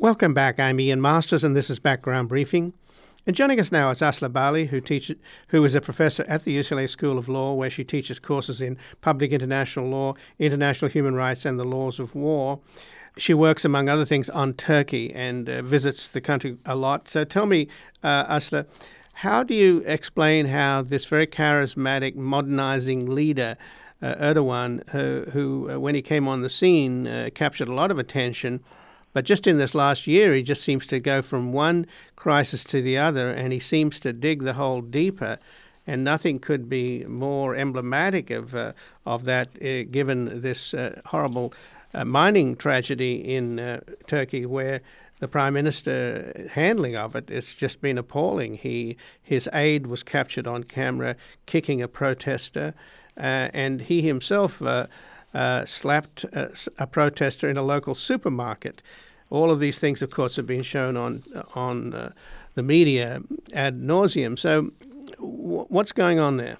Welcome back. I'm Ian Masters, and this is Background Briefing. And joining us now is Asla Bali, who is a professor at the UCLA School of Law, where she teaches courses in public international law, international human rights, and the laws of war. She works, among other things, on Turkey and visits the country a lot. So tell me, Asla, how do you explain how this very charismatic, modernizing leader, Erdogan, who when he came on the scene, captured a lot of attention, but just in this last year, he just seems to go from one crisis to the other, and he seems to dig the hole deeper. And nothing could be more emblematic of that, given this horrible mining tragedy in Turkey, where the Prime Minister handling of it has just been appalling. His aide was captured on camera kicking a protester, and he himself slapped a protester in a local supermarket. All of these things, of course, have been shown on the media ad nauseum. So what's going on there?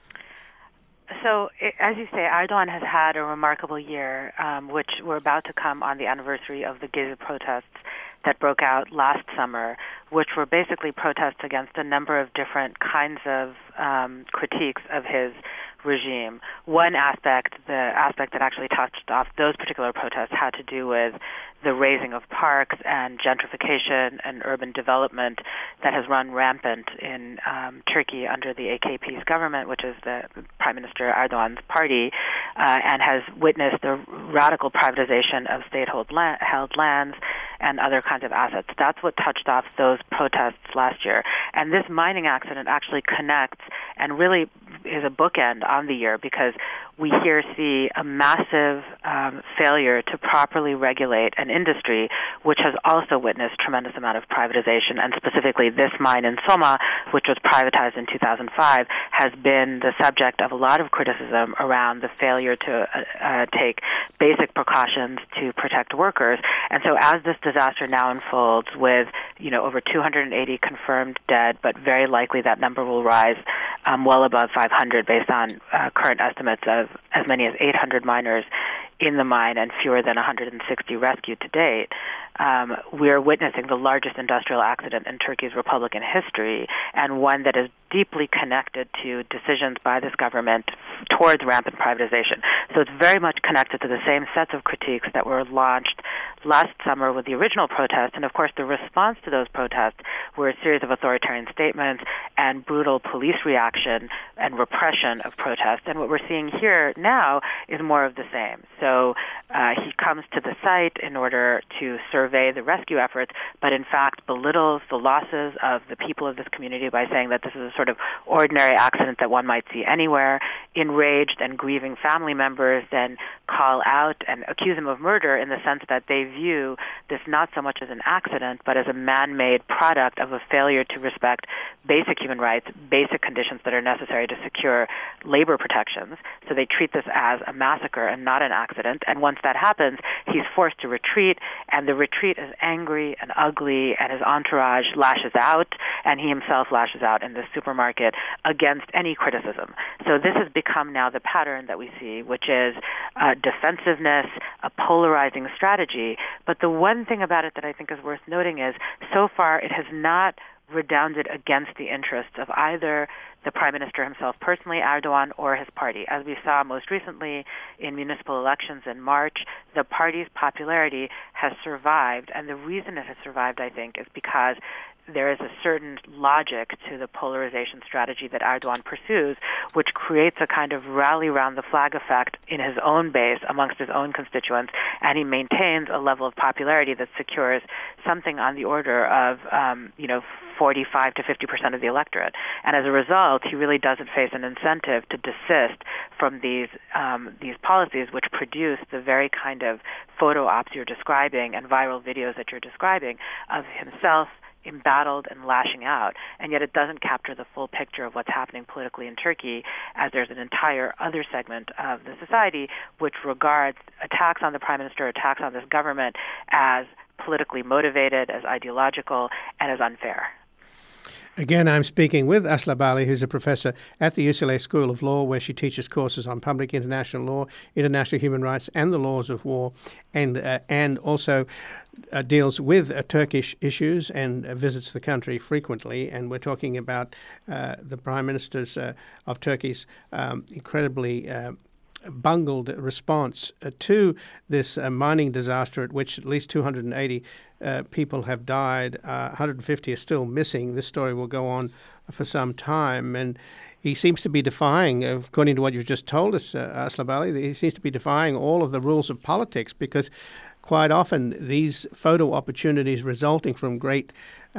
So, as you say, Erdogan has had a remarkable year, which we're about to come on the anniversary of the Gezi protests that broke out last summer, which were basically protests against a number of different kinds of critiques of his regime. One aspect, the aspect that actually touched off those particular protests, had to do with the raising of parks and gentrification and urban development that has run rampant in Turkey under the AKP's government, which is the Prime Minister Erdogan's party, and has witnessed the radical privatization of state-held lands and other kinds of assets. That's what touched off those protests last year. And this mining accident actually connects and really is a bookend on the year, because we here see a massive failure to properly regulate an industry which has also witnessed tremendous amount of privatization, and specifically this mine in Soma, which was privatized in 2005, has been the subject of a lot of criticism around the failure to take basic precautions to protect workers. And so as this disaster now unfolds with, over 280 confirmed dead, but very likely that number will rise well above 500 based on current estimates of as many as 800 miners in the mine and fewer than 160 rescued to date, we're witnessing the largest industrial accident in Turkey's Republican history, and one that is deeply connected to decisions by this government towards rampant privatization. So it's very much connected to the same sets of critiques that were launched last summer with the original protests. And of course, the response to those protests were a series of authoritarian statements and brutal police reaction and repression of protests. And what we're seeing here now is more of the same. So he comes to the site in order to survey the rescue efforts, but in fact belittles the losses of the people of this community by saying that this is a sort of ordinary accident that one might see anywhere. Enraged and grieving family members then call out and accuse him of murder, in the sense that they view this not so much as an accident, but as a man-made product of a failure to respect basic human rights, basic conditions that are necessary to secure labor protections. So they treat this as a massacre and not an accident. And once that happens, he's forced to retreat, and the retreat is angry and ugly, and his entourage lashes out, and he himself lashes out in the supermarket against any criticism. So this has become now the pattern that we see, which is defensiveness, a polarizing strategy. But the one thing about it that I think is worth noting is, so far it has not redounded against the interests of either the Prime Minister himself personally, Erdogan, or his party. As we saw most recently in municipal elections in March, the party's popularity has survived, and the reason it has survived, I think, is because there is a certain logic to the polarization strategy that Erdogan pursues, which creates a kind of rally around the flag effect in his own base, amongst his own constituents, and he maintains a level of popularity that secures something on the order of, 45 to 50% of the electorate. And as a result, he really doesn't face an incentive to desist from these policies, which produce the very kind of photo ops you're describing and viral videos that you're describing of himself embattled and lashing out, and yet it doesn't capture the full picture of what's happening politically in Turkey, as there's an entire other segment of the society which regards attacks on the Prime Minister, attacks on this government, as politically motivated, as ideological, and as unfair. Again, I'm speaking with Asla Bali, who's a professor at the UCLA School of Law, where she teaches courses on public international law, international human rights, and the laws of war, and also deals with Turkish issues and visits the country frequently. And we're talking about the prime ministers of Turkey's incredibly bungled response to this mining disaster, at which at least 280 people have died. 150 are still missing. This story will go on for some time. And he seems to be defying, according to what you've just told us, Asla Bali, he seems to be defying all of the rules of politics, because quite often these photo opportunities resulting from great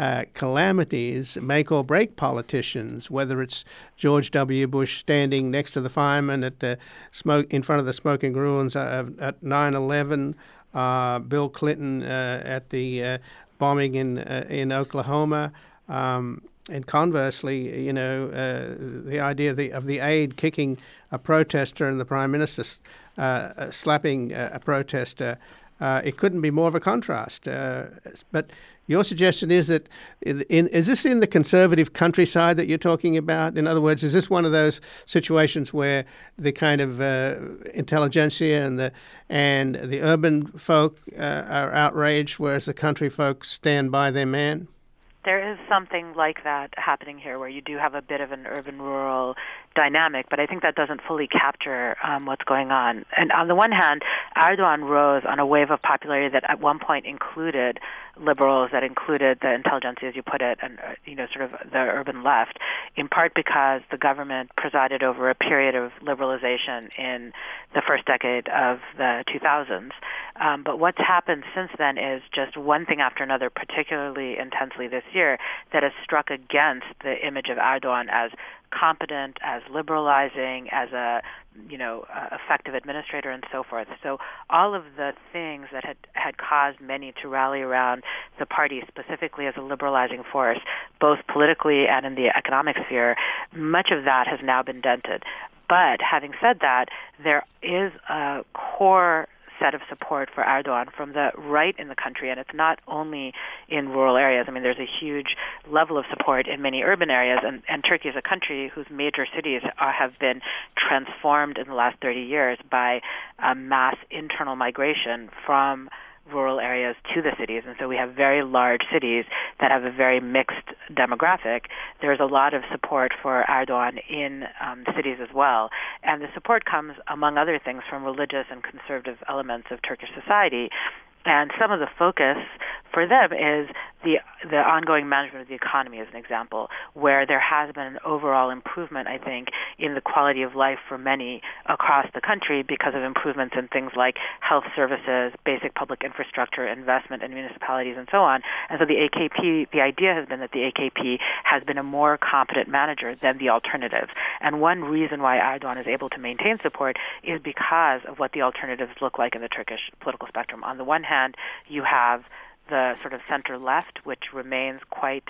calamities make or break politicians, whether it's George W. Bush standing next to the firemen at the in front of the smoking ruins at 9/11, Bill Clinton at the bombing in Oklahoma, and conversely, the idea of the aide kicking a protester and the prime minister slapping a protester. It couldn't be more of a contrast. But your suggestion is that, is this in the conservative countryside that you're talking about? In other words, is this one of those situations where the kind of intelligentsia and the urban folk are outraged, whereas the country folk stand by their man? There is something like that happening here, where you do have a bit of an urban-rural dynamic, but I think that doesn't fully capture what's going on. And on the one hand, Erdogan rose on a wave of popularity that at one point included liberals, that included the intelligentsia, as you put it, and sort of the urban left, in part because the government presided over a period of liberalization in the first decade of the 2000s. But what's happened since then is just one thing after another, particularly intensely this year, that has struck against the image of Erdogan as competent, as liberalizing, as a effective administrator, and so forth. So all of the things that had caused many to rally around the party specifically as a liberalizing force, both politically and in the economic sphere, much of that has now been dented. But having said that, there is a core set of support for Erdogan from the right in the country, and it's not only in rural areas. I mean, there's a huge level of support in many urban areas, and Turkey is a country whose major cities have been transformed in the last 30 years by mass internal migration from rural areas to the cities. And so we have very large cities that have a very mixed demographic. There's a lot of support for Erdogan in cities as well. And the support comes, among other things, from religious and conservative elements of Turkish society. And some of the focus for them is the ongoing management of the economy, as an example, where there has been an overall improvement, I think, in the quality of life for many across the country because of improvements in things like health services, basic public infrastructure, investment in municipalities, and so on. And so the idea has been that the AKP has been a more competent manager than the alternatives. And one reason why Erdogan is able to maintain support is because of what the alternatives look like in the Turkish political spectrum. On the one hand, you have the sort of center-left, which remains quite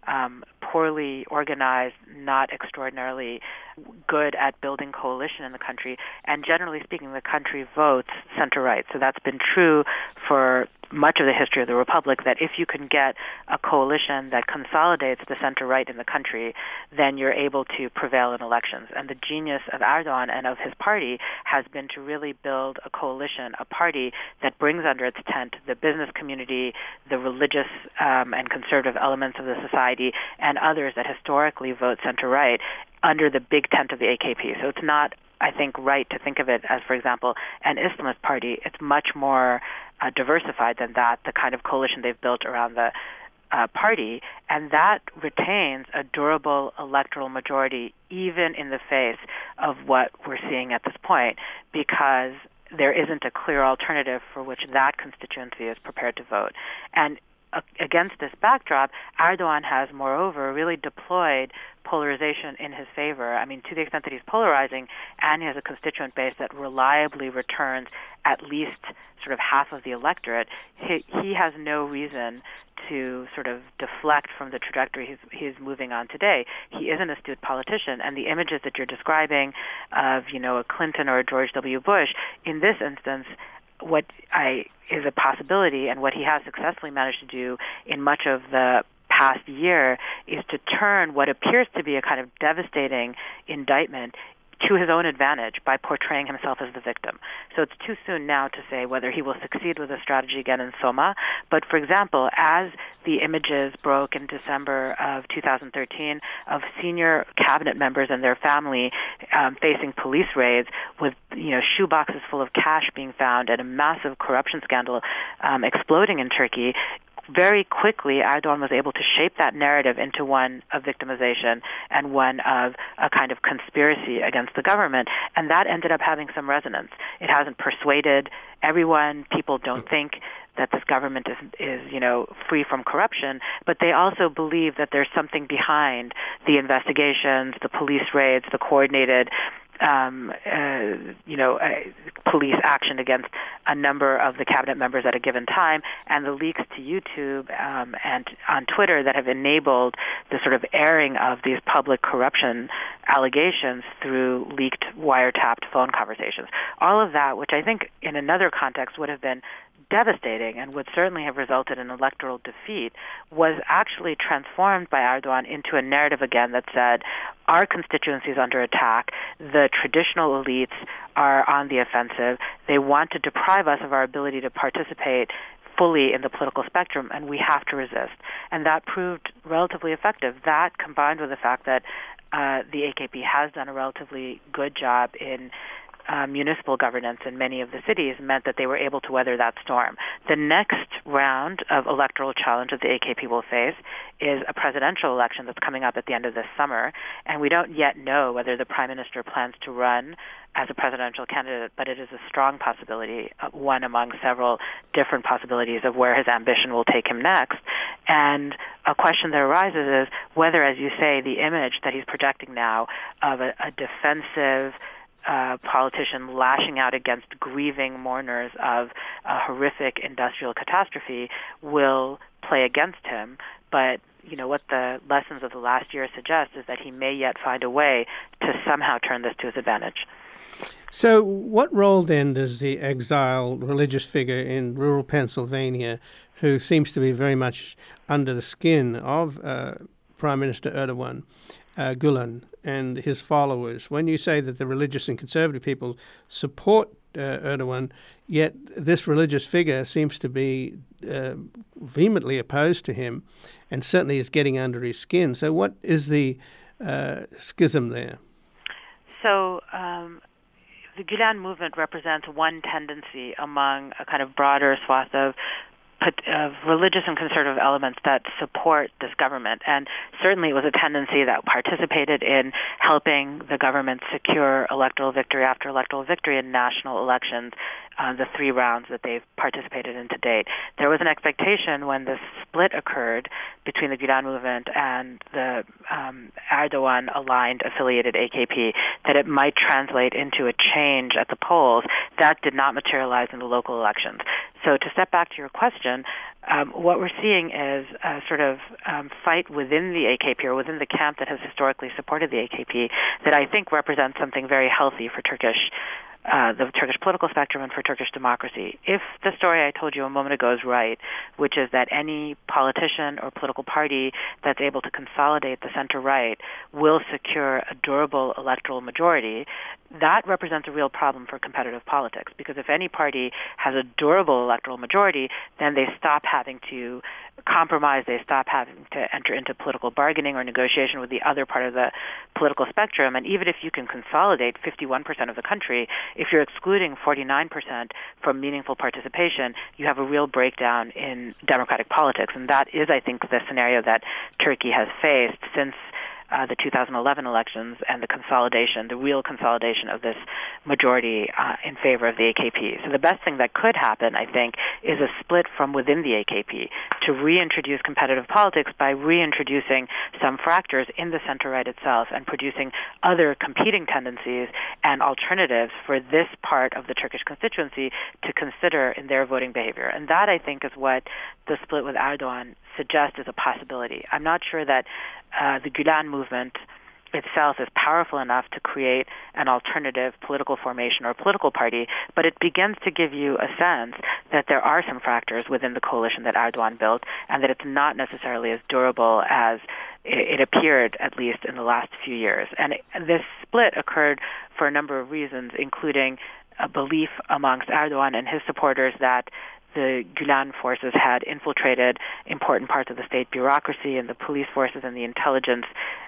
poorly organized, not extraordinarily good at building coalition in the country. And generally speaking, the country votes center-right. So that's been true for much of the history of the Republic, that if you can get a coalition that consolidates the center-right in the country, then you're able to prevail in elections. And the genius of Erdogan and of his party has been to really build a coalition, a party that brings under its tent the business community, the religious and conservative elements of the society, and others that historically vote center-right under the big tent of the AKP. So it's not, I think, right to think of it as, for example, an Islamist party. It's much more diversified than that, the kind of coalition they've built around the party, and that retains a durable electoral majority even in the face of what we're seeing at this point, because there isn't a clear alternative for which that constituency is prepared to vote. And against this backdrop, Erdogan has, moreover, really deployed polarization in his favor. I mean, to the extent that he's polarizing, and he has a constituent base that reliably returns at least sort of half of the electorate, he has no reason to sort of deflect from the trajectory he's moving on today. He is an astute politician, and the images that you're describing of, a Clinton or a George W. Bush, in this instance, is a possibility, and what he has successfully managed to do in much of the past year is to turn what appears to be a kind of devastating indictment to his own advantage by portraying himself as the victim. So it's too soon now to say whether he will succeed with the strategy again in Soma. But, for example, as the images broke in December of 2013 of senior cabinet members and their family facing police raids with, shoeboxes full of cash being found and a massive corruption scandal exploding in Turkey, very quickly, Erdogan was able to shape that narrative into one of victimization and one of a kind of conspiracy against the government, and that ended up having some resonance. It hasn't persuaded everyone. People don't think that this government is free from corruption, but they also believe that there's something behind the investigations, the police raids, the coordinated police action against a number of the cabinet members at a given time, and the leaks to YouTube and on Twitter that have enabled the sort of airing of these public corruption allegations through leaked wiretapped phone conversations. All of that, which I think in another context would have been devastating and would certainly have resulted in electoral defeat, was actually transformed by Erdogan into a narrative again that said, our constituency is under attack, the traditional elites are on the offensive, they want to deprive us of our ability to participate fully in the political spectrum, and we have to resist. And that proved relatively effective. That, combined with the fact that the AKP has done a relatively good job in municipal governance in many of the cities, meant that they were able to weather that storm. The next round of electoral challenge that the AKP will face is a presidential election that's coming up at the end of this summer, and we don't yet know whether the prime minister plans to run as a presidential candidate, but it is a strong possibility, one among several different possibilities of where his ambition will take him next. And a question that arises is whether, as you say, the image that he's projecting now of a defensive politician lashing out against grieving mourners of a horrific industrial catastrophe will play against him. But what the lessons of the last year suggest is that he may yet find a way to somehow turn this to his advantage. So what role then does the exiled religious figure in rural Pennsylvania, who seems to be very much under the skin of Prime Minister Erdogan, Gulen, and his followers, when you say that the religious and conservative people support Erdogan, yet this religious figure seems to be vehemently opposed to him and certainly is getting under his skin. So what is the schism there? So the Gulen movement represents one tendency among a kind of broader swath of religious and conservative elements that support this government. And certainly it was a tendency that participated in helping the government secure electoral victory after electoral victory in national elections, the 3 rounds that they've participated in to date. There was an expectation when the split occurred between the Gulen movement and the Erdogan-aligned affiliated AKP that it might translate into a change at the polls. That did not materialize in the local elections. So to step back to your question, what we're seeing is a sort of fight within the AKP or within the camp that has historically supported the AKP that I think represents something very healthy for the Turkish political spectrum and for Turkish democracy. If the story I told you a moment ago is right, which is that any politician or political party that's able to consolidate the center-right will secure a durable electoral majority, that represents a real problem for competitive politics, because if any party has a durable electoral majority, then they stop having to compromise, they stop having to enter into political bargaining or negotiation with the other part of the political spectrum. And even if you can consolidate 51% of the country, if you're excluding 49% from meaningful participation, you have a real breakdown in democratic politics. And that is, I think, the scenario that Turkey has faced since the 2011 elections and the real consolidation of this majority in favor of the AKP. So the best thing that could happen, I think, is a split from within the AKP to reintroduce competitive politics by reintroducing some fractures in the center-right itself and producing other competing tendencies and alternatives for this part of the Turkish constituency to consider in their voting behavior. And that, I think, is what the split with Erdogan suggests is a possibility. I'm not sure that the Gulen movement itself is powerful enough to create an alternative political formation or political party, but it begins to give you a sense that there are some fractures within the coalition that Erdogan built, and that it's not necessarily as durable as it appeared, at least in the last few years. And this split occurred for a number of reasons, including a belief amongst Erdogan and his supporters that the Gulen forces had infiltrated important parts of the state bureaucracy and the police forces and the intelligence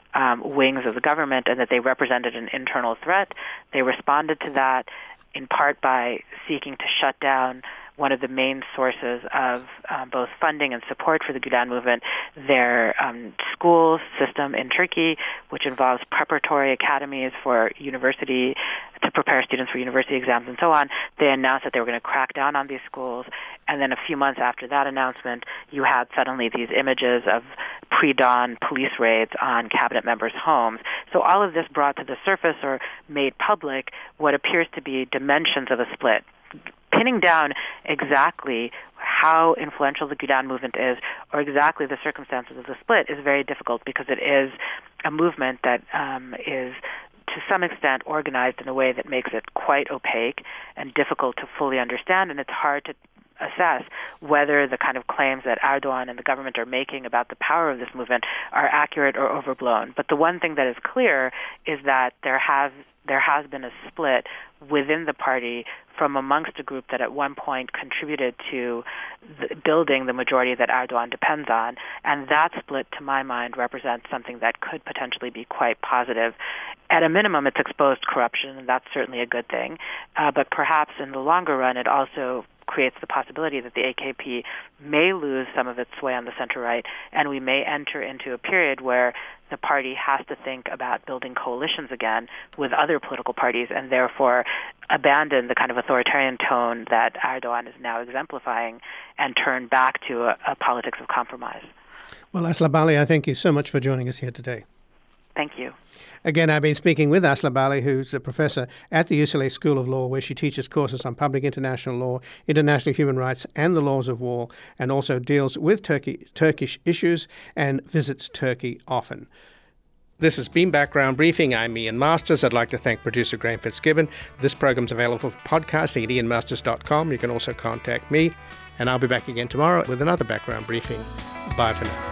wings of the government, and that they represented an internal threat. They responded to that in part by seeking to shut down one of the main sources of both funding and support for the Gulen movement, their school system in Turkey, which involves preparatory academies for university, to prepare students for university exams and so on. They announced that they were going to crack down on these schools, and then a few months after that announcement, you had suddenly these images of pre-dawn police raids on cabinet members' homes. So all of this brought to the surface or made public what appears to be dimensions of a split. Pinning down exactly how influential the Gulen movement is or exactly the circumstances of the split is very difficult, because it is a movement that is to some extent organized in a way that makes it quite opaque and difficult to fully understand, and it's hard to assess whether the kind of claims that Erdogan and the government are making about the power of this movement are accurate or overblown. But the one thing that is clear is that there has been a split within the party from amongst a group that at one point contributed to building the majority that Erdogan depends on. And that split, to my mind, represents something that could potentially be quite positive. At a minimum, it's exposed corruption, and that's certainly a good thing. But perhaps in the longer run, it also creates the possibility that the AKP may lose some of its sway on the center-right, and we may enter into a period where the party has to think about building coalitions again with other political parties, and therefore abandon the kind of authoritarian tone that Erdogan is now exemplifying and turn back to a politics of compromise. Well, Asli Bali, I thank you so much for joining us here today. Thank you. Again, I've been speaking with Asli Bali, who's a professor at the UCLA School of Law, where she teaches courses on public international law, international human rights, and the laws of war, and also deals with Turkish issues and visits Turkey often. This has been Background Briefing. I'm Ian Masters. I'd like to thank producer Graham Fitzgibbon. This program's available for podcasting at ianmasters.com. You can also contact me, and I'll be back again tomorrow with another Background Briefing. Bye for now.